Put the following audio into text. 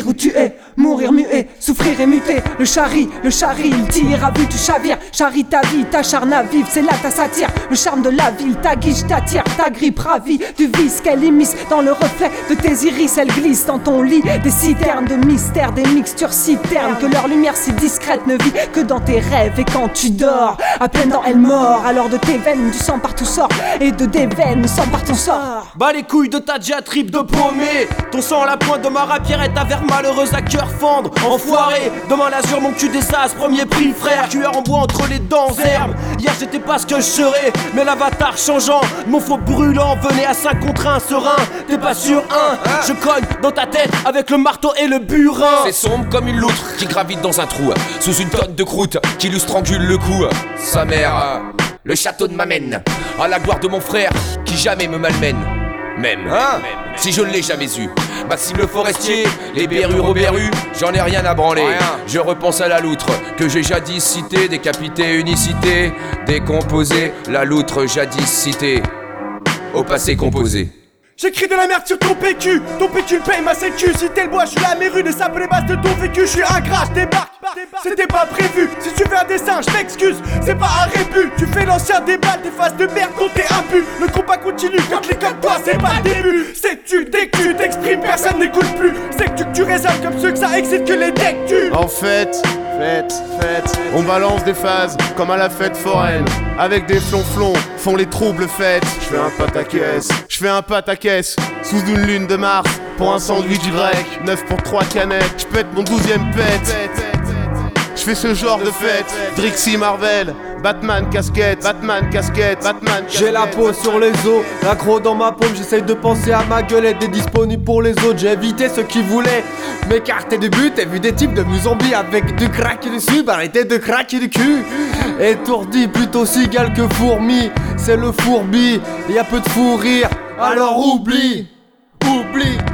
dire où tu es, mourir muet, souffrir et muter. Le chari, il tire à vue, tu chavires. Charrie ta vie, t'acharnes à vivre, c'est là ta satire. Le charme de la ville, ta guiche, t'attire, ta grippe ravie du vice qu'elle immisce dans le reflet de tes iris. Elle glisse dans ton lit, des citernes de mystère, des mixtures si ternes que leur lumière si discrète ne vit que dans tes rêves. Et quand tu dors, à peine dans elle mord, alors de tes veines du sang partout sort, et de des veines sang par ton sort. Bas les couilles de ta diatribe de paumé, ton sang à la pointe de ma rapière et ta verre malheureuse à cœur fendre. Enfoiré, demain l'azur mon cul des as, premier prix frère, cuillère en bois entre les dents herbes. Hier j'étais pas ce que je serais, mais l'avatar changeant, mon faux brûlant venait à 5 contre 1 serein. T'es pas sûr, hein, je cogne dans ta tête avec le marteau et le burin. C'est sombre comme une loutre qui gravite dans un trou, sous une tonne de croûte qui lui strangule le cou. Sa mère, le château de m'amène à la gloire de mon frère qui jamais me malmène. Même si je ne l'ai jamais eu. Maxime le forestier, les berrus Roberus, j'en ai rien à branler. Je repense à la loutre que j'ai jadis citée, décapité, unicité, décomposé, la loutre jadis citée, au passé composé. J'écris de la merde sur ton PQ me paye ma sécu. Si t'es le bois, je suis la mérue, des sapes les bases de ton vécu. Je suis un gras, je débarque, c'était pas prévu. Si tu fais un dessin, je m'excuse, c'est pas un rébut. Tu fais l'ancien débat, tes faces de merde dont t'es imbu. Le combat continue, quand les comme toi, c'est pas le début. C'est que tu, dès que tu t'exprimes, personne n'écoute plus. C'est que tu raisonnes comme ceux que ça excite que les decks tuent. En fait, on balance des phases comme à la fête foraine. Avec des flonflons, font les troubles fêtes. Je fais un pataquès, sous une lune de mars. Pour un sandwich grec, 9 pour 3 canettes. Je pète mon 12e pète. Je fais ce genre de fête, Drixie Marvel, Batman casquette. J'ai la peau sur les os, l'accro dans ma paume. J'essaye de penser à ma gueule, être disponible pour les autres. J'ai évité ceux qui voulaient m'écarter du but. Et vu des types de zombies avec du crack dessus, arrêtez de craquer du cul. Étourdi, plutôt cigale que fourmi. C'est le fourbi, y a peu de fou rire, alors oublie.